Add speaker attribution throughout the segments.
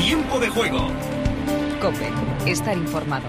Speaker 1: Tiempo de juego.
Speaker 2: COPE. Estar informado.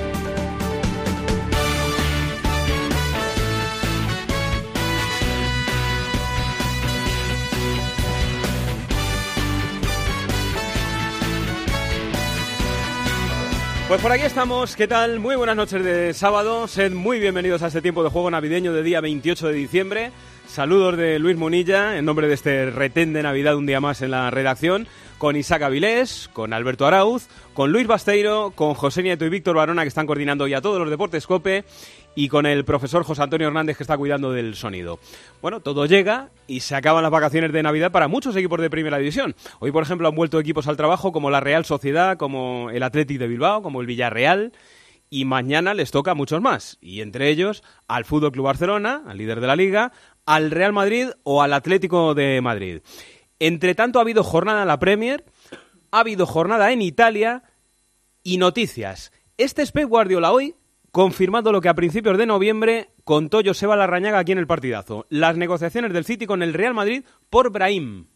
Speaker 3: Pues por aquí estamos, ¿qué tal? Muy buenas noches de sábado, sed muy bienvenidos a este tiempo de juego navideño de día 28 de diciembre. Saludos de Luis Munilla, en nombre de este retén de Navidad un día más en la redacción, con Isaac Avilés, con Alberto Arauz, con Luis Basteiro, con José Nieto y Víctor Barona, que están coordinando ya todos los deportes COPE, y con el profesor José Antonio Hernández, que está cuidando del sonido. Bueno, todo llega y se acaban las vacaciones de Navidad para muchos equipos de Primera División. Hoy, por ejemplo, han vuelto equipos al trabajo como la Real Sociedad, como el Athletic de Bilbao, como el Villarreal, y mañana les toca a muchos más, y entre ellos al Fútbol Club Barcelona, al líder de la Liga, al Real Madrid o al Atlético de Madrid. Entre tanto, ha habido jornada en la Premier, ha habido jornada en Italia y noticias. Este es Pep Guardiola hoy, confirmando lo que a principios de noviembre contó Joseba Larrañaga aquí en el Partidazo. Las negociaciones del City con el Real Madrid por Brahim.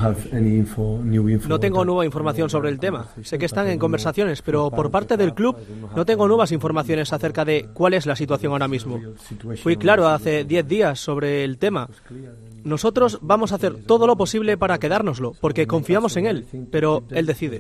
Speaker 4: No tengo nueva información sobre el tema. Sé que están en conversaciones, pero por parte del club no tengo nuevas informaciones acerca de cuál es la situación ahora mismo. Fui claro hace 10 días sobre el tema. Nosotros vamos a hacer todo lo posible para quedárnoslo, porque confiamos en él, pero él decide.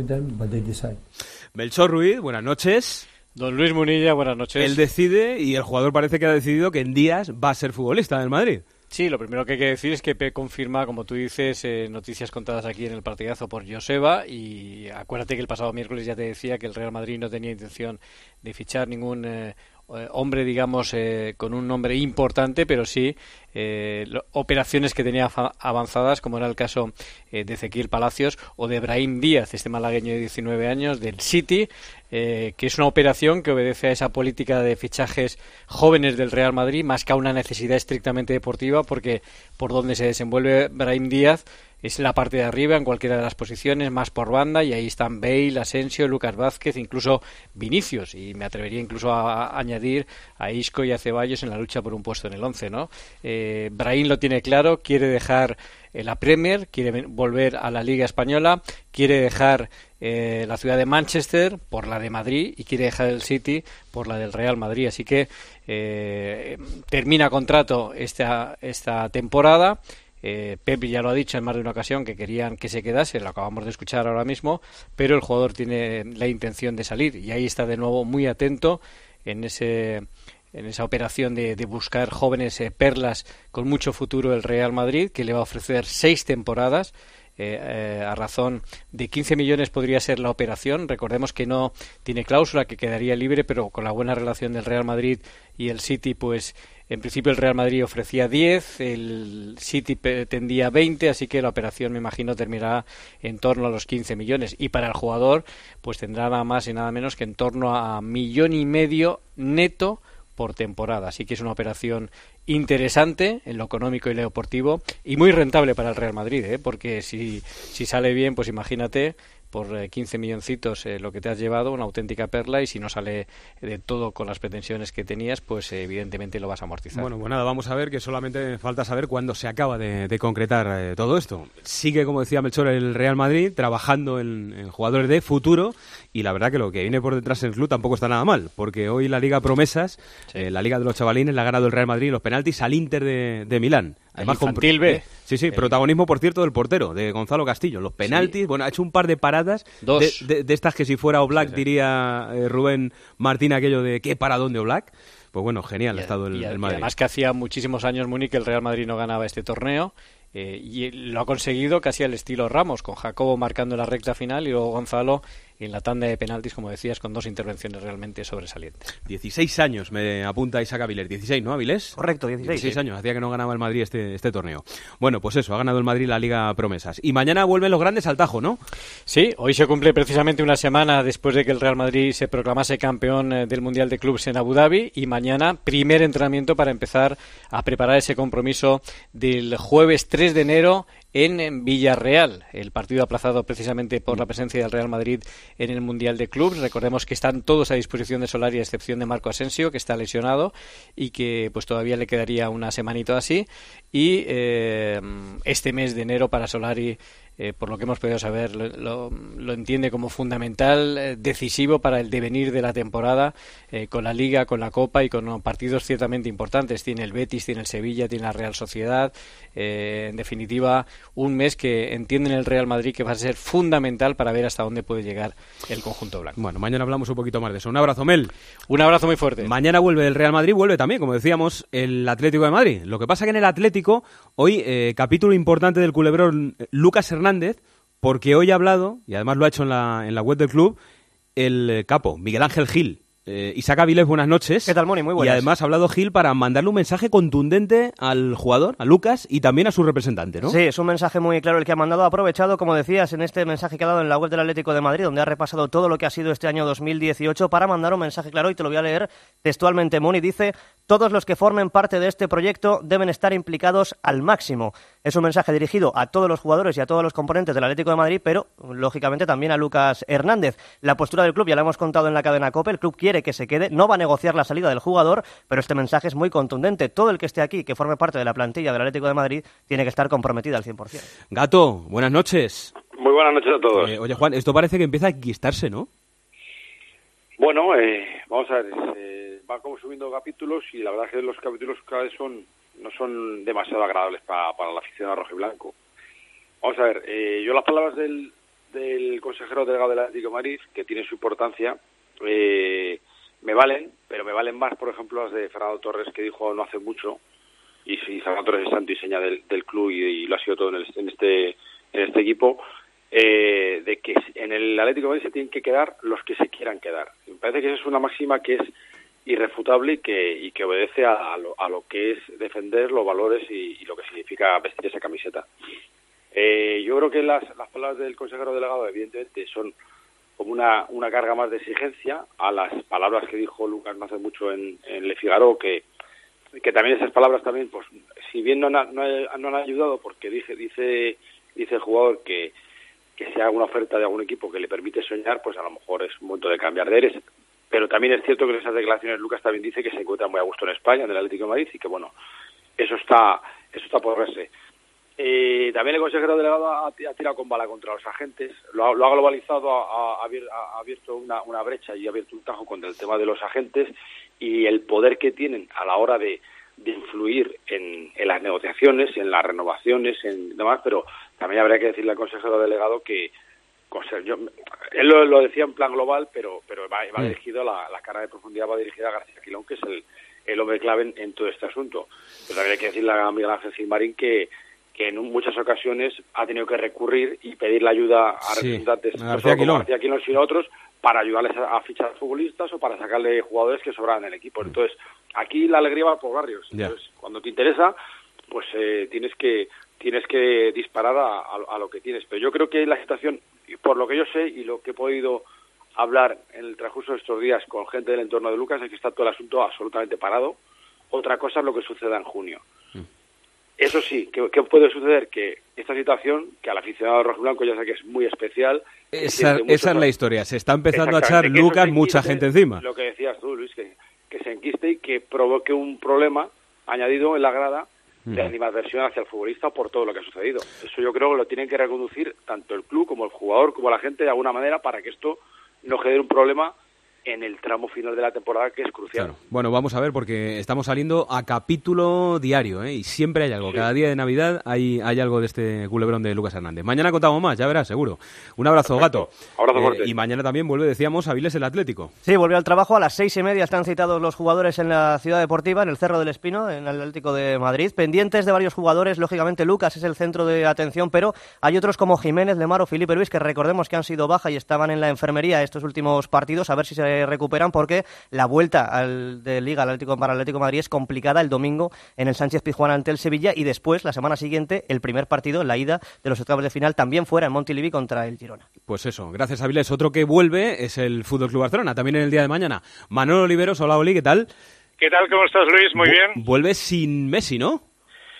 Speaker 3: Melchor Ruiz, buenas noches.
Speaker 5: Don Luis Munilla, buenas noches.
Speaker 3: Él decide y el jugador parece que ha decidido que en días va a ser futbolista del Madrid.
Speaker 5: Sí, lo primero que hay que decir es que Pep confirma, como tú dices, noticias contadas aquí en el Partidazo por Joseba, y acuérdate que el pasado miércoles ya te decía que el Real Madrid no tenía intención de fichar ningún hombre, digamos, con un nombre importante, pero sí operaciones que tenía avanzadas, como era el caso de Ezequiel Palacios o de Brahim Díaz, este malagueño de 19 años, del City, que es una operación que obedece a esa política de fichajes jóvenes del Real Madrid, más que a una necesidad estrictamente deportiva, porque por donde se desenvuelve Brahim Díaz es en la parte de arriba, en cualquiera de las posiciones, más por banda, y ahí están Bale, Asensio, Lucas Vázquez, incluso Vinicius, y me atrevería incluso a añadir a Isco y a Ceballos en la lucha por un puesto en el 11, ¿no? Brahim lo tiene claro, quiere dejar la Premier, quiere volver a la Liga Española, quiere dejar la ciudad de Manchester por la de Madrid y quiere dejar el City por la del Real Madrid, así que termina contrato esta temporada. Pep ya lo ha dicho en más de una ocasión que querían que se quedase, lo acabamos de escuchar ahora mismo, pero el jugador tiene la intención de salir y ahí está de nuevo muy atento en esa operación de buscar jóvenes perlas con mucho futuro el Real Madrid, que le va a ofrecer 6 temporadas. A razón de 15 millones podría ser la operación. Recordemos que no tiene cláusula, que quedaría libre, pero con la buena relación del Real Madrid y el City, pues en principio el Real Madrid ofrecía 10, el City pretendía 20, así que la operación, me imagino, terminará en torno a los 15 millones. Y para el jugador, pues tendrá nada más y nada menos que en torno a 1,5 millones neto por temporada. Así que es una operación interesante en lo económico y lo deportivo y muy rentable para el Real Madrid, porque si sale bien, pues imagínate, por 15 milloncitos lo que te has llevado, una auténtica perla, y si no sale de todo con las pretensiones que tenías, pues evidentemente lo vas a amortizar.
Speaker 3: Bueno, pues nada, vamos a ver, que solamente falta saber cuándo se acaba de concretar todo esto. Sigue, como decía Melchor, el Real Madrid trabajando en jugadores de futuro, y la verdad que lo que viene por detrás del club tampoco está nada mal, porque hoy la Liga Promesas, sí, la Liga de los Chavalines, la ha ganado el Real Madrid en los penaltis al Inter de Milán.
Speaker 5: Además, infantil B.
Speaker 3: Sí, protagonismo, por cierto, del portero, de Gonzalo Castillo. Los penaltis, sí. Bueno, ha hecho un par de paradas de estas que si fuera Oblak, sí, diría Rubén Martín aquello de ¿qué paradón de Oblak? Pues bueno, genial ha estado el Madrid.
Speaker 5: Además que hacía muchísimos años, Múnich, que el Real Madrid no ganaba este torneo. Y lo ha conseguido casi al estilo Ramos, con Jacobo marcando la recta final y luego Gonzalo en la tanda de penaltis, como decías, con 2 intervenciones realmente sobresalientes.
Speaker 3: 16 años me apunta Isaac Avilés. 16, ¿no, Avilés?
Speaker 6: Correcto, 16
Speaker 3: años. Hacía que no ganaba el Madrid este torneo. Bueno, pues eso, ha ganado el Madrid la Liga Promesas. Y mañana vuelven los grandes al Tajo, ¿no?
Speaker 5: Sí, hoy se cumple precisamente una semana después de que el Real Madrid se proclamase campeón del Mundial de Clubes en Abu Dhabi, y mañana primer entrenamiento para empezar a preparar ese compromiso del jueves 3 de enero en Villarreal, el partido aplazado precisamente por la presencia del Real Madrid en el Mundial de Clubs. Recordemos que están todos a disposición de Solari, a excepción de Marco Asensio, que está lesionado y que pues todavía le quedaría una semanita así, y este mes de enero para Solari por lo que hemos podido saber, lo entiende como fundamental, decisivo para el devenir de la temporada, con la Liga, con la Copa y con partidos ciertamente importantes. Tiene el Betis, tiene el Sevilla, tiene la Real Sociedad. En definitiva, un mes que entienden el Real Madrid que va a ser fundamental para ver hasta dónde puede llegar el conjunto blanco.
Speaker 3: Bueno, mañana hablamos un poquito más de eso. Un abrazo, Mel.
Speaker 5: Un abrazo muy fuerte.
Speaker 3: Mañana vuelve el Real Madrid, vuelve también, como decíamos, el Atlético de Madrid. Lo que pasa que en el Atlético, hoy, capítulo importante del culebrón Lucas Hernández, porque hoy ha hablado, y además lo ha hecho en la web del club, el capo, Miguel Ángel Gil. Isaac Avilés, buenas noches.
Speaker 1: ¿Qué tal, Moni? Muy buenas.
Speaker 3: Y además ha hablado Gil para mandarle un mensaje contundente al jugador, a Lucas, y también a su representante, ¿no?
Speaker 1: Sí, es un mensaje muy claro el que ha mandado. Ha aprovechado, como decías, en este mensaje que ha dado en la web del Atlético de Madrid, donde ha repasado todo lo que ha sido este año 2018, para mandar un mensaje claro, y te lo voy a leer textualmente. Moni dice: todos los que formen parte de este proyecto deben estar implicados al máximo. Es un mensaje dirigido a todos los jugadores y a todos los componentes del Atlético de Madrid, pero, lógicamente, también a Lucas Hernández. La postura del club ya la hemos contado en la cadena COPE. El club quiere que se quede, no va a negociar la salida del jugador, pero este mensaje es muy contundente. Todo el que esté aquí, que forme parte de la plantilla del Atlético de Madrid, tiene que estar comprometido al 100%.
Speaker 3: Gato, buenas noches.
Speaker 6: Muy buenas noches a todos.
Speaker 3: Oye, Juan, esto parece que empieza a enquistarse, ¿no?
Speaker 6: Bueno, vamos a ver, van como subiendo capítulos y la verdad es que los capítulos cada vez no son demasiado agradables para la afición rojo y blanco. Vamos a ver, yo las palabras del consejero delegado del Atlético de Madrid, que tiene su importancia, me valen, pero me valen más, por ejemplo, las de Fernando Torres, que dijo no hace mucho, y Fernando Torres es santo y seña del club y lo ha sido todo en este equipo, de que en el Atlético de Madrid se tienen que quedar los que se quieran quedar. Me parece que esa es una máxima que es irrefutable y que obedece a lo que es defender los valores y lo que significa vestir esa camiseta. Yo creo que las palabras del consejero delegado evidentemente son como una carga más de exigencia a las palabras que dijo Lucas no hace mucho en Le Figaro, que también esas palabras también, pues si bien no han ayudado, porque dice el jugador que se haga una oferta de algún equipo que le permite soñar, pues a lo mejor es un momento de cambiar de aires. Pero también es cierto que en esas declaraciones Lucas también dice que se encuentra muy a gusto en España, en el Atlético de Madrid, y que bueno, eso está por verse. También el consejero delegado ha tirado con bala contra los agentes, lo ha globalizado, ha abierto una brecha y ha abierto un tajo contra el tema de los agentes y el poder que tienen a la hora de influir en las negociaciones, en las renovaciones, en demás, pero también habría que decirle al consejero delegado que él lo decía en plan global, pero va dirigido, la cara de profundidad va dirigida a García Quilón, que es el hombre clave en todo este asunto. Pero también hay que decirle a Miguel Ángel Gilmarín que en muchas ocasiones ha tenido que recurrir y pedir la ayuda a representantes, no solo como García Quilón, sino a otros, para ayudarles a fichar futbolistas o para sacarle jugadores que sobraban en el equipo. Entonces, aquí la alegría va por barrios. Entonces, cuando te interesa, pues tienes que disparar a lo que tienes. Pero yo creo que la situación, por lo que yo sé y lo que he podido hablar en el transcurso de estos días con gente del entorno de Lucas, es que está todo el asunto absolutamente parado. Otra cosa es lo que suceda en junio. Eso sí, ¿qué puede suceder? Que esta situación, que al aficionado rojiblanco ya sé que es muy especial...
Speaker 3: Esa es la historia. Se está empezando a echar Lucas mucha gente encima.
Speaker 6: Lo que decías tú, Luis, que se enquiste y que provoque un problema añadido en la grada de animadversión hacia el futbolista por todo lo que ha sucedido. Eso yo creo que lo tienen que reconducir tanto el club como el jugador como la gente de alguna manera para que esto no genere un problema en el tramo final de la temporada, que es crucial.
Speaker 3: Claro. Bueno, vamos a ver, porque estamos saliendo a capítulo diario, y siempre hay algo. Sí. Cada día de Navidad hay algo de este culebrón de Lucas Hernández. Mañana contamos más, ya verás, seguro. Un abrazo, Perfecto. Gato.
Speaker 6: Abrazo fuerte.
Speaker 3: Y mañana también vuelve, decíamos, Avilés el Atlético.
Speaker 1: Sí, vuelve al trabajo a las 6:30. Están citados los jugadores en la Ciudad Deportiva, en el Cerro del Espino, en el Atlético de Madrid. Pendientes de varios jugadores, lógicamente Lucas es el centro de atención, pero hay otros como Jiménez, Lemar o Felipe Luis, que recordemos que han sido baja y estaban en la enfermería estos últimos partidos, a ver si se recuperan, porque la vuelta de Liga para el Atlético de Madrid es complicada el domingo en el Sánchez-Pizjuán ante el Sevilla, y después, la semana siguiente, el primer partido, la ida de los octavos de final, también fuera en Montilivi contra el Girona.
Speaker 3: Pues eso, gracias Avilés. Otro que vuelve es el Fútbol Club Barcelona, también en el día de mañana. Manolo Oliveros, hola Oli, ¿qué tal?
Speaker 7: ¿Qué tal? ¿Cómo estás, Luis? Muy bien.
Speaker 3: Vuelve sin Messi, ¿no?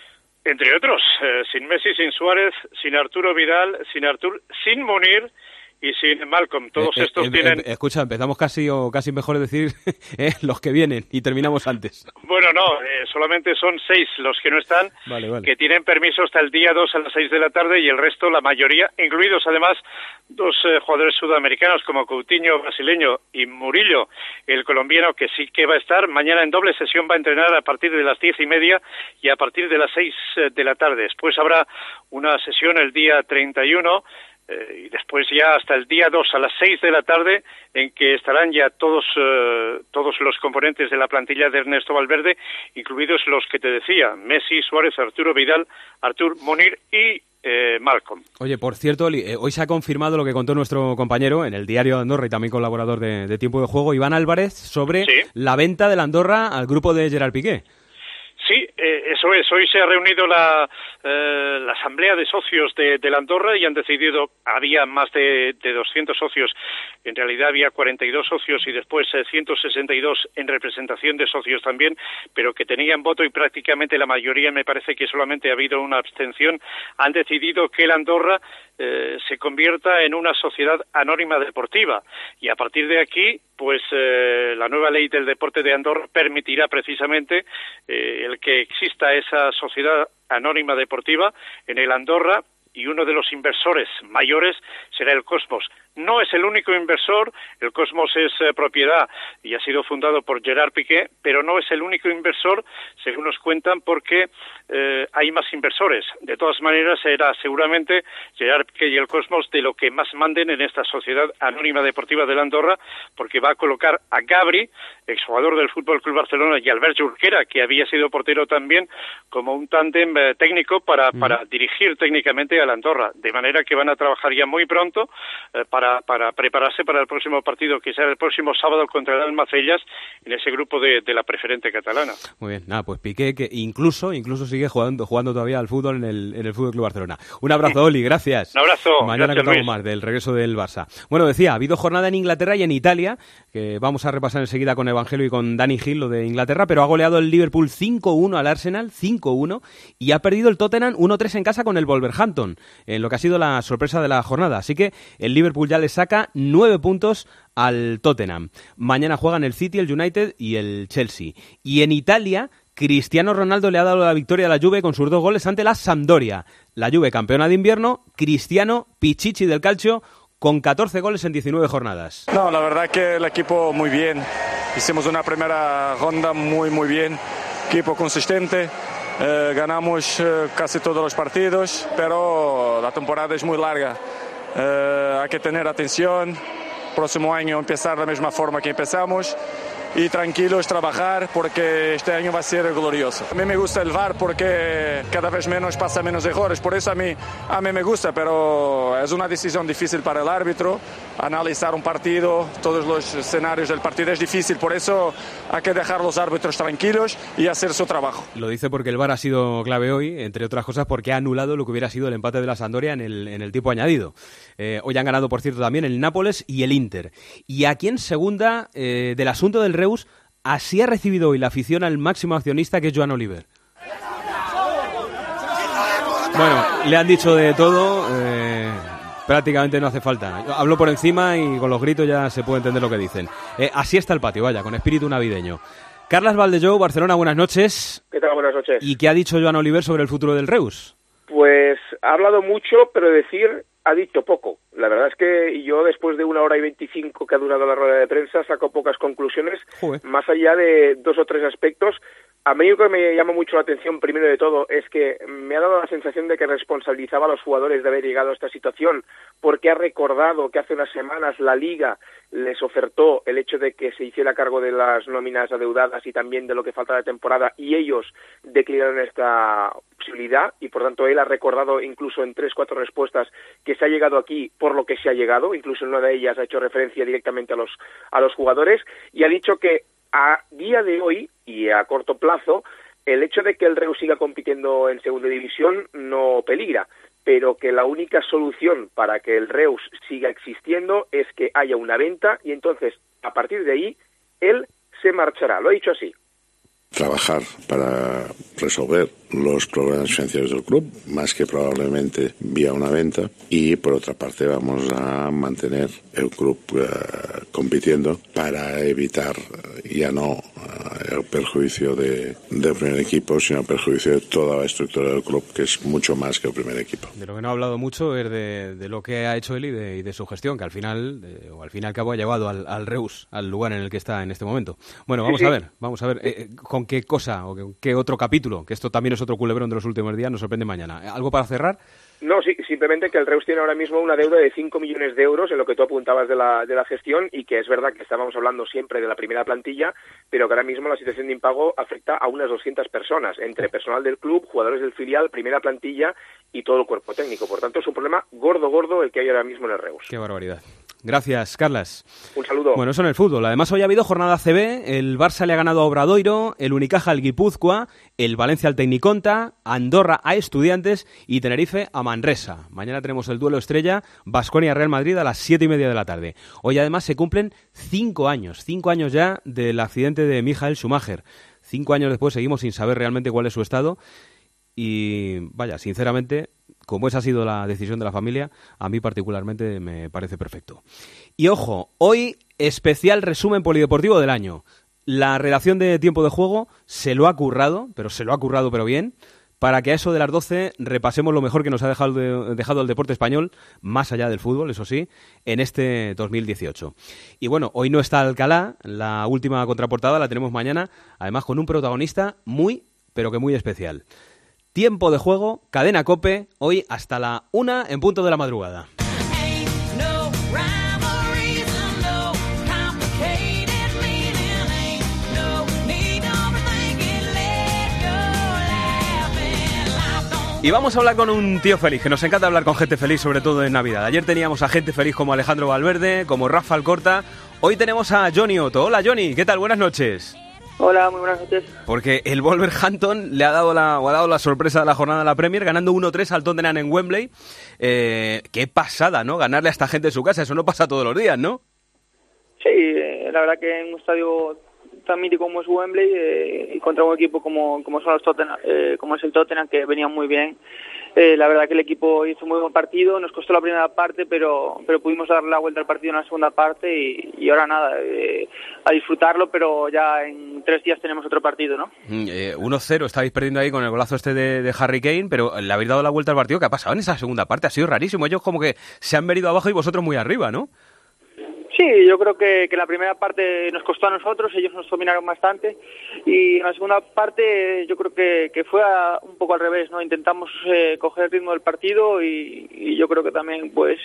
Speaker 7: Entre otros, sin Messi, sin Suárez, sin Arturo Vidal, sin Munir y sin Malcolm. Todos estos tienen...
Speaker 3: Escucha, empezamos casi mejor decir los que vienen y terminamos antes.
Speaker 7: Bueno, no, solamente son 6 los que no están,
Speaker 3: vale.
Speaker 7: Que tienen permiso hasta el día 2 a las 6 de la tarde y el resto, la mayoría, incluidos además 2 jugadores sudamericanos como Coutinho, brasileño, y Murillo, el colombiano, que sí que va a estar. Mañana en doble sesión va a entrenar a partir de las 10:30 y a partir de las 6 de la tarde. Después habrá una sesión el día 31 y después ya hasta el día 2 a las 6 de la tarde, en que estarán ya todos los componentes de la plantilla de Ernesto Valverde, incluidos los que te decía, Messi, Suárez, Arturo Vidal, Artur, Munir y Malcolm.
Speaker 3: Oye, por cierto, Oli, hoy se ha confirmado lo que contó nuestro compañero en el diario de Andorra y también colaborador de Tiempo de Juego, Iván Álvarez, sobre la venta del Andorra al grupo de Gerard Piqué.
Speaker 7: Sí, eso es. Hoy se ha reunido la asamblea de socios de la Andorra y han decidido, había más de 200 socios, en realidad había 42 socios y después 162 en representación de socios también, pero que tenían voto y prácticamente la mayoría, me parece que solamente ha habido una abstención, han decidido que la Andorra se convierta en una sociedad anónima deportiva y a partir de aquí pues la nueva ley del deporte de Andorra permitirá precisamente el que exista esa sociedad anónima deportiva en el Andorra, y uno de los inversores mayores será el Cosmos. No es el único inversor, el Cosmos es propiedad y ha sido fundado por Gerard Piqué, pero no es el único inversor, según nos cuentan, porque hay más inversores. De todas maneras, será seguramente Gerard Piqué y el Cosmos de lo que más manden en esta sociedad anónima deportiva de la Andorra, porque va a colocar a Gabri, exjugador del Fútbol Club Barcelona, y Albert Jorquera, que había sido portero también, como un tándem técnico para dirigir técnicamente a la Andorra, de manera que van a trabajar ya muy pronto para prepararse para el próximo partido, que será el próximo sábado contra el Almacellas, en ese grupo de la preferente catalana.
Speaker 3: Muy bien, nada, pues Piqué, que incluso sigue jugando todavía al fútbol en el Fútbol Club Barcelona. Un abrazo, Oli, gracias.
Speaker 7: Un abrazo.
Speaker 3: Mañana
Speaker 7: Gracias,
Speaker 3: contamos
Speaker 7: Luis.
Speaker 3: más del regreso del Barça. Bueno, decía, ha habido jornada en Inglaterra y en Italia, que vamos a repasar enseguida con Evangelio y con Dani Gil, lo de Inglaterra, pero ha goleado el Liverpool 5-1 al Arsenal, 5-1, y ha perdido el Tottenham 1-3 en casa con el Wolverhampton, en lo que ha sido la sorpresa de la jornada. Así que el Liverpool ya le saca 9 puntos al Tottenham. Mañana juegan el City, el United y el Chelsea. Y en Italia, Cristiano Ronaldo le ha dado la victoria a la Juve con sus 2 goles ante la Sampdoria. La Juve campeona de invierno, Cristiano Pichichi del Calcio con 14 goles en 19 jornadas.
Speaker 8: No, la verdad que el equipo muy bien. Hicimos una primera ronda muy bien. Equipo consistente. Ganamos casi todos los partidos, pero la temporada es muy larga. Hay que tener atención. Próximo año empezar de la misma forma que empezamos. Y tranquilos, trabajar, porque este año va a ser glorioso. A mí me gusta el VAR porque cada vez menos pasa menos errores, por eso a mí me gusta, pero es una decisión difícil para el árbitro, analizar un partido, todos los escenarios del partido es difícil, por eso hay que dejar a los árbitros tranquilos y hacer su trabajo.
Speaker 3: Lo dice porque el VAR ha sido clave hoy, entre otras cosas porque ha anulado lo que hubiera sido el empate de la Sampdoria en el tiempo añadido. Hoy han ganado, por cierto, también el Nápoles y el Inter. Y aquí en segunda, del asunto del Reus, así ha recibido hoy la afición al máximo accionista, que es Joan Oliver. Bueno, le han dicho de todo, prácticamente no hace falta. Hablo por encima y con los gritos ya se puede entender lo que dicen. Así está el patio, vaya, con espíritu navideño. Carlas Valdellou, Barcelona, buenas noches.
Speaker 9: ¿Qué tal? Buenas noches.
Speaker 3: ¿Y qué ha dicho Joan Oliver sobre el futuro del Reus?
Speaker 9: Pues ha hablado mucho, pero ha dicho poco. La verdad es que yo, después de 1 hora y 25 que ha durado la rueda de prensa, saco pocas conclusiones, más allá de 2 o 3 aspectos. A mí lo que me llama mucho la atención, primero de todo, es que me ha dado la sensación de que responsabilizaba a los jugadores de haber llegado a esta situación, porque ha recordado que hace unas semanas la Liga les ofertó el hecho de que se hiciera cargo de las nóminas adeudadas y también de lo que falta de temporada, y ellos declinaron esta posibilidad, y por tanto él ha recordado incluso en 3-4 respuestas que se ha llegado aquí por lo que se ha llegado, incluso en una de ellas ha hecho referencia directamente a los jugadores, y ha dicho que a día de hoy y a corto plazo el hecho de que el Reus siga compitiendo en segunda división no peligra, pero que la única solución para que el Reus siga existiendo es que haya una venta, y entonces a partir de ahí él se marchará. Lo ha dicho así.
Speaker 10: trabajar para resolver los problemas financieros del club, más que probablemente vía una venta, y por otra parte vamos a mantener el club compitiendo para evitar ya no el perjuicio del primer equipo, sino el perjuicio de toda la estructura del club, que es mucho más que el primer equipo.
Speaker 3: De lo que no ha hablado mucho es de lo que ha hecho él y de su gestión, que al final y al cabo ha llevado al Reus, al lugar en el que está en este momento. Bueno, vamos a ver con qué cosa o con qué otro capítulo, que esto también es otro culebrón de los últimos días, nos sorprende mañana. ¿Algo para cerrar?
Speaker 9: No, sí, simplemente que el Reus tiene ahora mismo una deuda de 5 millones de euros en lo que tú apuntabas de la gestión, y que es verdad que estábamos hablando siempre de la primera plantilla, pero que ahora mismo la situación de impago afecta a unas 200 personas, entre personal del club, jugadores del filial, primera plantilla y todo el cuerpo técnico. Por tanto, es un problema gordo el que hay ahora mismo en el Reus.
Speaker 3: Qué barbaridad. Gracias, Carlas.
Speaker 9: Un saludo.
Speaker 3: Bueno, eso en el fútbol. Además, hoy ha habido jornada CB. El Barça le ha ganado a Obradoiro, el Unicaja al Guipúzcoa, el Valencia al Tecniconta, Andorra a Estudiantes y Tenerife a Manresa. Mañana tenemos el duelo estrella Baskonia-Real Madrid a las 7:30 de la tarde. Hoy además se cumplen 5 años ya del accidente de Michael Schumacher. 5 años después seguimos sin saber realmente cuál es su estado. Y vaya, sinceramente, como esa ha sido la decisión de la familia, a mí particularmente me parece perfecto. Y ojo, hoy especial resumen polideportivo del año. La redacción de Tiempo de Juego se lo ha currado pero bien, para que a eso de las 12 repasemos lo mejor que nos ha dejado el deporte español, más allá del fútbol, eso sí, en este 2018. Y bueno, hoy no está Alcalá, la última contraportada la tenemos mañana, además con un protagonista muy, pero que muy especial. Tiempo de Juego, Cadena COPE, hoy hasta la 1 en punto de la madrugada. Y vamos a hablar con un tío feliz, que nos encanta hablar con gente feliz, sobre todo en Navidad. Ayer teníamos a gente feliz como Alejandro Valverde, como Rafa Alcorta. Hoy tenemos a Johnny Otto. Hola Johnny, ¿qué tal? Buenas noches.
Speaker 11: Hola, muy buenas noches.
Speaker 3: Porque el Wolverhampton le ha dado la sorpresa de la jornada de la Premier, ganando 1-3 al Tottenham en Wembley. Qué pasada, ¿no? Ganarle a esta gente en su casa, eso no pasa todos los días, ¿no?
Speaker 11: Sí, la verdad que en un estadio tan mítico como es Wembley, y contra un equipo como son los Tottenham, como es el Tottenham, que venía muy bien. La verdad que el equipo hizo un muy buen partido, nos costó la primera parte, pero pudimos darle la vuelta al partido en la segunda parte y ahora nada, a disfrutarlo, pero ya en 3 días tenemos otro partido, ¿no?
Speaker 3: 1-0, estáis perdiendo ahí con el golazo este de Harry Kane, pero le habéis dado la vuelta al partido. ¿Qué ha pasado en esa segunda parte? Ha sido rarísimo, ellos como que se han venido abajo y vosotros muy arriba, ¿no?
Speaker 11: Sí, yo creo que la primera parte nos costó a nosotros, ellos nos dominaron bastante, y en la segunda parte yo creo que fue un poco al revés, ¿no? Intentamos coger el ritmo del partido y yo creo que también pues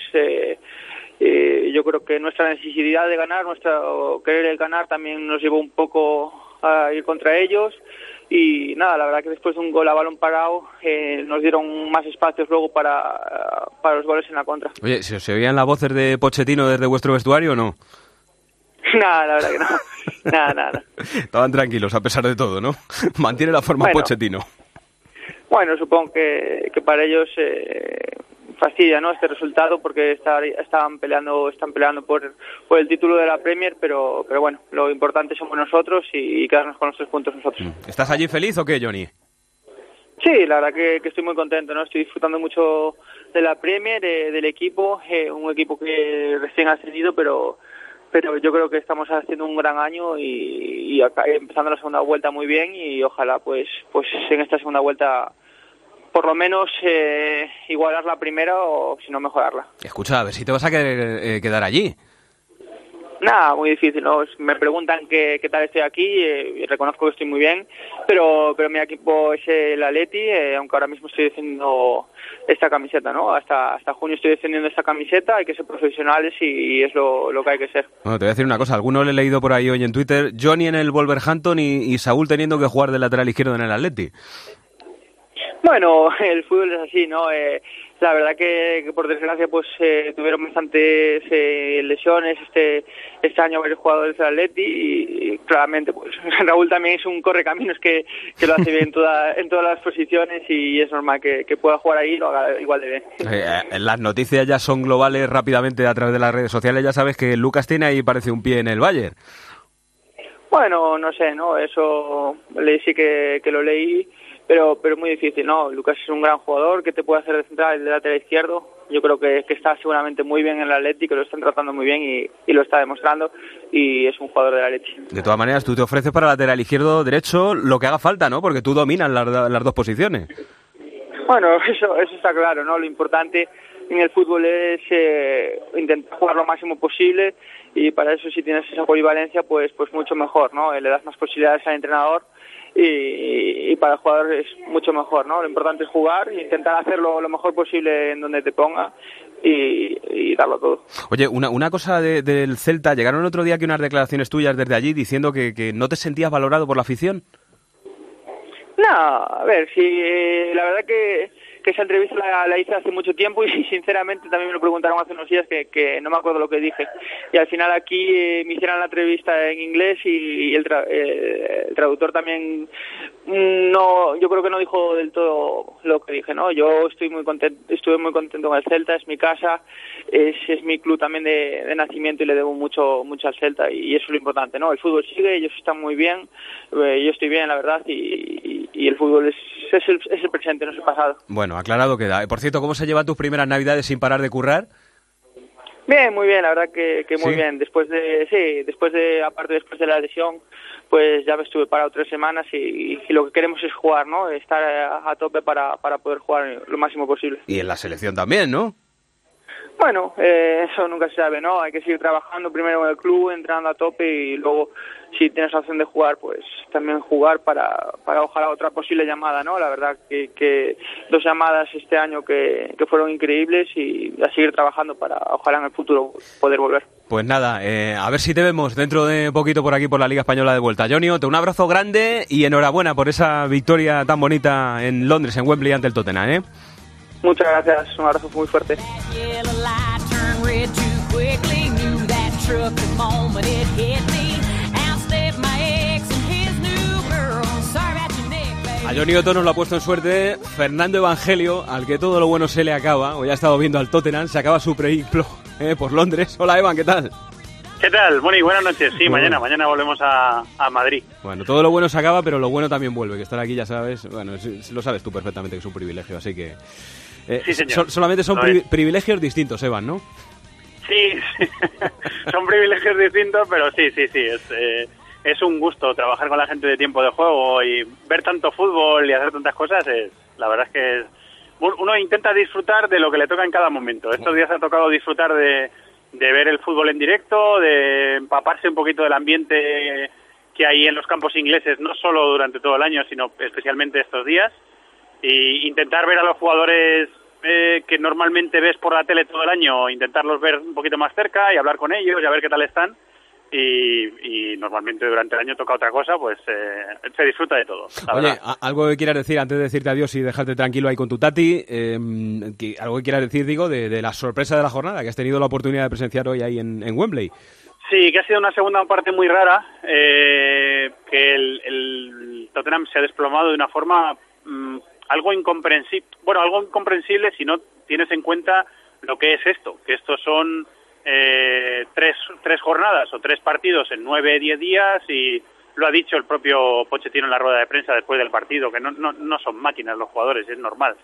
Speaker 11: yo creo que nuestra necesidad de ganar, nuestro querer ganar también nos llevó un poco a ir contra ellos. Y nada, la verdad que después de un gol a balón parado nos dieron más espacios luego para los goles en la contra.
Speaker 3: Oye, ¿se oían las voces de Pochettino desde vuestro vestuario o no?
Speaker 11: Nada, la verdad que no. Nada.
Speaker 3: Estaban tranquilos a pesar de todo, ¿no? Mantiene la forma Pochettino.
Speaker 11: Bueno, supongo que para ellos fastidia, ¿no?, este resultado, porque están peleando por el título de la Premier, pero bueno, lo importante somos nosotros y quedarnos con los 3 puntos nosotros.
Speaker 3: ¿Estás allí feliz o qué, Johnny?
Speaker 11: Sí, la verdad que estoy muy contento, ¿no? Estoy disfrutando mucho de la Premier, del equipo, un equipo que recién ha ascendido, pero yo creo que estamos haciendo un gran año y acá, empezando la segunda vuelta muy bien, y ojalá pues en esta segunda vuelta por lo menos igualar la primera, o si no mejorarla.
Speaker 3: Escucha, a ver si te vas a quedar allí.
Speaker 11: Nada, muy difícil, ¿no? Me preguntan qué tal estoy aquí, y reconozco que estoy muy bien, pero mi equipo es el Atleti, aunque ahora mismo estoy defendiendo esta camiseta, ¿no? Hasta junio estoy defendiendo esta camiseta, hay que ser profesionales y es lo que hay que ser.
Speaker 3: Bueno, te voy a decir una cosa, algunos le he leído por ahí hoy en Twitter, Johnny en el Wolverhampton y Saúl teniendo que jugar de lateral izquierdo en el Atleti.
Speaker 11: Bueno, el fútbol es así, ¿no? La verdad que por desgracia pues tuvieron bastantes lesiones este año varios jugadores del Atleti y claramente pues Raúl también es un correcaminos que lo hace bien en todas las posiciones, y es normal que pueda jugar ahí y lo haga igual de bien.
Speaker 3: Las noticias ya son globales rápidamente a través de las redes sociales, ya sabes que Lucas tiene ahí parece un pie en el Bayern.
Speaker 11: Bueno, no sé, ¿no? Eso sí que lo leí, pero muy difícil, ¿no? Lucas es un gran jugador que te puede hacer de central, de lateral izquierdo. Yo creo que está seguramente muy bien en el Atlético, lo están tratando muy bien y lo está demostrando, y es un jugador del Atlético.
Speaker 3: De todas maneras, tú te ofreces para lateral izquierdo, derecho, lo que haga falta, ¿no? Porque tú dominas las dos posiciones.
Speaker 11: Bueno, eso está claro, ¿no? Lo importante en el fútbol es intentar jugar lo máximo posible, y para eso, si tienes esa polivalencia, pues mucho mejor, ¿no? Le das más posibilidades al entrenador y para el jugador es mucho mejor, ¿no? Lo importante es jugar e intentar hacerlo lo mejor posible en donde te ponga y darlo todo.
Speaker 3: Oye, una cosa del Celta, llegaron el otro día que unas declaraciones tuyas desde allí diciendo que no te sentías valorado por la afición.
Speaker 11: No, a ver, sí, la verdad que esa entrevista la hice hace mucho tiempo y sinceramente también me lo preguntaron hace unos días que no me acuerdo lo que dije. Y al final aquí me hicieron la entrevista en inglés y el traductor también yo creo que no dijo del todo lo que dije, ¿no? Yo estuve muy contento con el Celta, es mi casa, es mi club también de nacimiento y le debo mucho al Celta, y eso es lo importante, ¿no? El fútbol sigue, ellos están muy bien, yo estoy bien, la verdad, y el fútbol es el presente, no es el pasado.
Speaker 3: Bueno, aclarado queda. Por cierto, ¿cómo se llevan tus primeras navidades sin parar de currar?
Speaker 11: Bien, muy bien, la verdad que muy bien. Después de la lesión, pues ya me estuve parado 3 semanas y lo que queremos es jugar, ¿no? Estar a tope para poder jugar lo máximo posible.
Speaker 3: Y en la selección también, ¿no?
Speaker 11: Bueno, eso nunca se sabe, ¿no? Hay que seguir trabajando primero en el club, entrando a tope, y luego, si tienes la opción de jugar, pues también jugar para ojalá otra posible llamada, ¿no? La verdad que 2 llamadas este año que fueron increíbles, y a seguir trabajando para ojalá en el futuro poder volver.
Speaker 3: Pues nada, a ver si te vemos dentro de poquito por aquí por la Liga Española de vuelta. Johnny Otto, un abrazo grande y enhorabuena por esa victoria tan bonita en Londres, en Wembley, ante el Tottenham, ¿eh?
Speaker 11: Muchas gracias, un abrazo muy fuerte.
Speaker 3: A Johnny Otto nos lo ha puesto en suerte Fernando Evangelio, al que todo lo bueno se le acaba. Hoy ha estado viendo al Tottenham, se acaba su periplo por Londres. Hola, Evan, ¿qué tal?
Speaker 12: ¿Qué tal? Moni, buenas noches. Sí, mañana volvemos a Madrid.
Speaker 3: Bueno, todo lo bueno se acaba, pero lo bueno también vuelve, que estar aquí, ya sabes, bueno, lo sabes tú perfectamente, que es un privilegio, así que...
Speaker 12: sí, señor.
Speaker 3: Solamente son privilegios distintos, Evan, ¿no?
Speaker 12: Sí, son privilegios distintos, pero sí, es un gusto trabajar con la gente de tiempo de juego y ver tanto fútbol y hacer tantas cosas. La verdad es que uno intenta disfrutar de lo que le toca en cada momento. Estos días ha tocado disfrutar de ver el fútbol en directo, de empaparse un poquito del ambiente que hay en los campos ingleses, no solo durante todo el año, sino especialmente estos días, y intentar ver a los jugadores que normalmente ves por la tele todo el año, intentarlos ver un poquito más cerca y hablar con ellos y a ver qué tal están. Y normalmente durante el año toca otra cosa, pues se disfruta de todo.
Speaker 3: Oye, algo que quieras decir antes de decirte adiós y dejarte tranquilo ahí con tu tati, algo que quieras decir, digo, de la sorpresa de la jornada, que has tenido la oportunidad de presenciar hoy ahí en Wembley.
Speaker 12: Sí, que ha sido una segunda parte muy rara, que el Tottenham se ha desplomado de una forma algo incomprensible si no tienes en cuenta lo que es esto, que estos son tres jornadas o 3 partidos en 9-10 días, y lo ha dicho el propio Pochettino en la rueda de prensa después del partido, que no son máquinas los jugadores, es normal.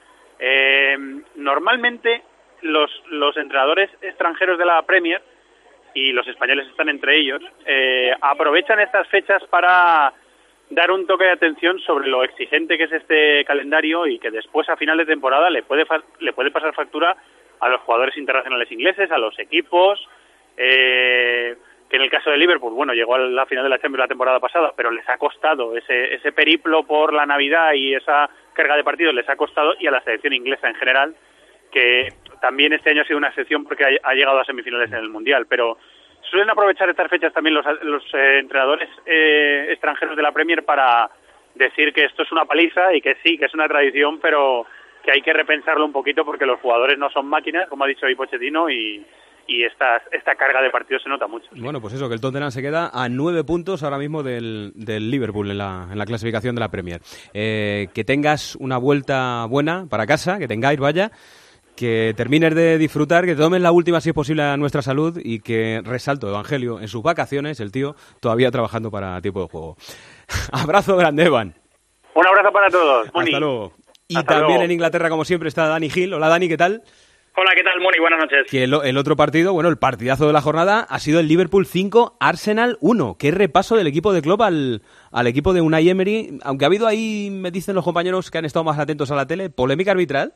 Speaker 12: Normalmente los entrenadores extranjeros de la Premier, y los españoles están entre ellos, aprovechan estas fechas para dar un toque de atención sobre lo exigente que es este calendario, y que después a final de temporada le puede pasar factura a los jugadores internacionales ingleses, a los equipos, que en el caso de Liverpool, bueno, llegó a la final de la Champions la temporada pasada, pero les ha costado ese periplo por la Navidad y esa carga de partidos, les ha costado, y a la selección inglesa en general, que también este año ha sido una excepción porque ha llegado a semifinales en el Mundial, pero suelen aprovechar estas fechas también los entrenadores extranjeros de la Premier para decir que esto es una paliza y que sí, que es una tradición, pero que hay que repensarlo un poquito porque los jugadores no son máquinas, como ha dicho hoy Pochettino, y esta carga de partidos se nota mucho.
Speaker 3: Bueno, pues eso, que el Tottenham se queda a 9 puntos ahora mismo del Liverpool en la clasificación de la Premier. Que tengas una vuelta buena para casa, que tengáis, vaya, que termines de disfrutar, que tomes la última si es posible a nuestra salud y que, resalto, Evangelio, en sus vacaciones, el tío todavía trabajando para Tiempo de Juego. Abrazo grande, Evan.
Speaker 12: Un abrazo para todos.
Speaker 3: Hasta luego. Y
Speaker 12: Hasta
Speaker 3: también
Speaker 12: luego.
Speaker 3: en Inglaterra, como siempre, está Dani Gil. Hola, Dani, ¿qué tal?
Speaker 12: Hola, ¿qué tal, Moni? Buenas noches.
Speaker 3: Que el otro partido, bueno, el partidazo de la jornada ha sido el Liverpool 5, Arsenal 1. Qué repaso del equipo de Klopp al equipo de Unai Emery. Aunque ha habido ahí, me dicen los compañeros que han estado más atentos a la tele, polémica arbitral.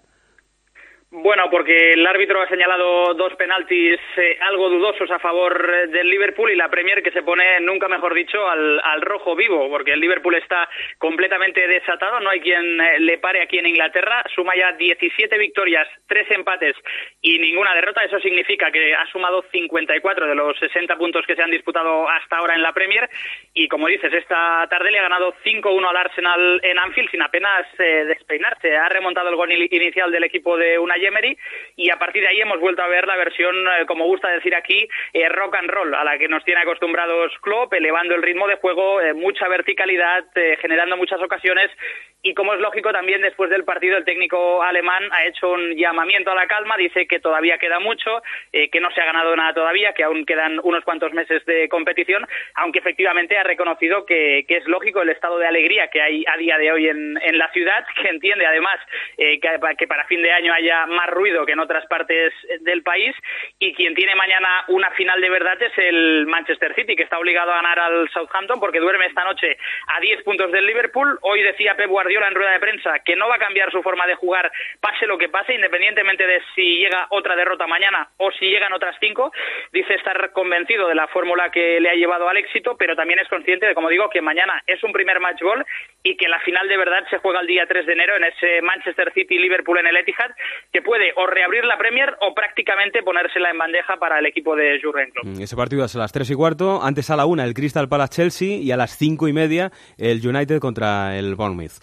Speaker 11: Bueno, porque el árbitro ha señalado 2 penaltis algo dudosos a favor del Liverpool y la Premier que se pone, nunca mejor dicho, al rojo vivo, porque el Liverpool está completamente desatado, no hay quien le pare aquí en Inglaterra, suma ya 17 victorias, 3 empates y ninguna derrota. Eso significa que ha sumado 54 de los 60 puntos que se han disputado hasta ahora en la Premier y, como dices, esta tarde le ha ganado 5-1 al Arsenal en Anfield sin apenas despeinarse. Ha remontado el gol inicial del equipo de Unai Emery y a partir de ahí hemos vuelto a ver la versión, como gusta decir aquí, rock and roll, a la que nos tiene acostumbrados Klopp, elevando el ritmo de juego, mucha verticalidad, generando muchas ocasiones. Y como es lógico, también después del partido el técnico alemán ha hecho un llamamiento a la calma, dice que todavía queda mucho, que no se ha ganado nada todavía, que aún quedan unos cuantos meses de competición, aunque efectivamente ha reconocido que es lógico el estado de alegría que hay a día de hoy en la ciudad, que entiende además que para fin de año haya más ruido que en otras partes del país, y quien tiene mañana una final de verdad es el Manchester City, que está obligado a ganar al Southampton porque duerme esta noche a 10 puntos del Liverpool. Hoy decía Pep Guardiola en rueda de prensa que no va a cambiar su forma de jugar pase lo que pase, independientemente de si llega otra derrota mañana o si llegan otras 5. Dice estar convencido de la fórmula que le ha llevado al éxito, pero también es consciente de, como digo, que mañana es un primer match ball y que la final de verdad se juega el día 3 de enero en ese Manchester City-Liverpool en el Etihad, que puede o reabrir la Premier o prácticamente ponérsela en bandeja para el equipo de Jurgen Klopp.
Speaker 3: Ese partido es a las 3:15, antes a la 1 el Crystal Palace-Chelsea y a las 5:30 el United contra el Bournemouth.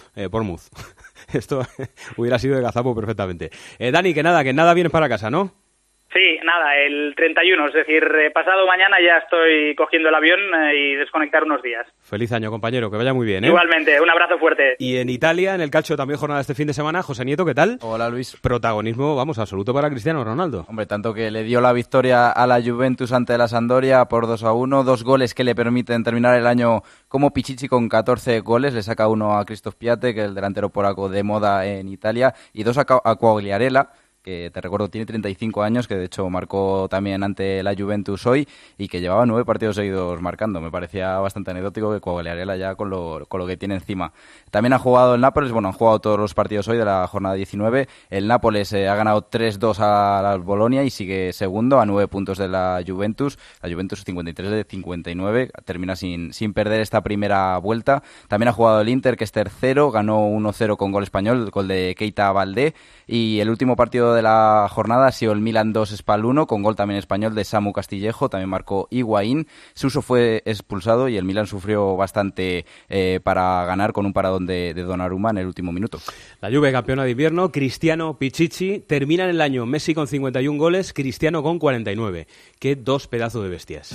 Speaker 3: Esto hubiera sido de gazapo perfectamente. Dani, que nada vienes para casa, ¿no?
Speaker 11: Sí, nada, el 31, es decir, pasado mañana ya estoy cogiendo el avión y desconectar unos días.
Speaker 3: Feliz año, compañero, que vaya muy bien, ¿eh?
Speaker 11: Igualmente, un abrazo fuerte.
Speaker 3: Y en Italia, en el calcio también jornada este fin de semana. José Nieto, ¿qué tal?
Speaker 13: Hola, Luis.
Speaker 3: Protagonismo, vamos, absoluto para Cristiano Ronaldo.
Speaker 13: Hombre, tanto que le dio la victoria a la Juventus ante la Sampdoria por 2-1, 2 goles que le permiten terminar el año como Pichichi con 14 goles, le saca uno a Christoph Piatek, el delantero polaco de moda en Italia, y 2 a Quagliarella, que te recuerdo tiene 35 años, que de hecho marcó también ante la Juventus hoy y que llevaba 9 partidos seguidos marcando. Me parecía bastante anecdótico que Quagliarella ya con lo que tiene encima. También ha jugado el Nápoles, han jugado todos los partidos hoy de la jornada 19. El Nápoles ha ganado 3-2 a la Bolonia y sigue segundo a 9 puntos de la Juventus. La Juventus 53 de 59, termina sin perder esta primera vuelta. También ha jugado el Inter, que es tercero, ganó 1-0 con gol español, gol de Keita Baldé. Y el último partido de la jornada ha sido el Milan 2 Spal 1, con gol también español de Samu Castillejo, también marcó Higuaín. Suso fue expulsado y el Milan sufrió bastante para ganar con un paradón de Donnarumma en el último minuto.
Speaker 3: La Juve campeona de invierno, Cristiano, Pichichi, terminan el año Messi con 51 goles, Cristiano con 49. Qué 2 pedazos de bestias.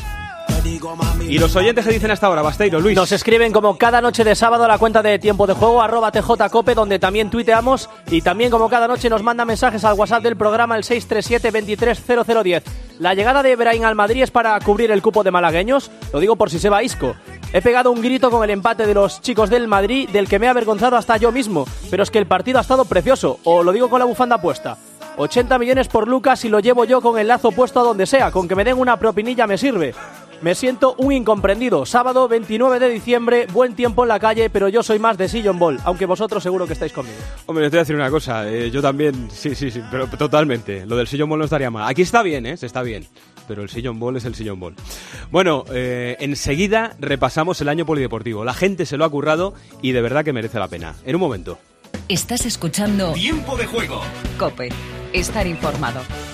Speaker 3: Y los oyentes que dicen hasta ahora, Basteiro, Luis.
Speaker 4: Nos escriben como cada noche de sábado a la cuenta de Tiempo de Juego, @tjcope, donde también tuiteamos, y también como cada noche nos manda mensajes al WhatsApp del programa, el 637-230010. La llegada de Brahim al Madrid es para cubrir el cupo de malagueños, lo digo por si se va Isco. He pegado un grito con el empate de los chicos del Madrid, del que me he avergonzado hasta yo mismo, pero es que el partido ha estado precioso, o lo digo con la bufanda puesta. 80 millones por Lucas y lo llevo yo con el lazo puesto a donde sea, con que me den una propinilla me sirve. Me siento un incomprendido. Sábado 29 de diciembre, buen tiempo en la calle, pero yo soy más de Sillon Ball, aunque vosotros seguro que estáis conmigo.
Speaker 3: Hombre, te voy a decir una cosa, yo también, sí, pero totalmente. Lo del Sillon Ball no estaría mal. Aquí está bien, se está bien, pero el Sillon Ball es el Sillon Ball. Bueno, enseguida repasamos el año polideportivo. La gente se lo ha currado y de verdad que merece la pena. En un momento.
Speaker 2: Estás escuchando
Speaker 14: Tiempo de Juego.
Speaker 2: COPE. Estar informado.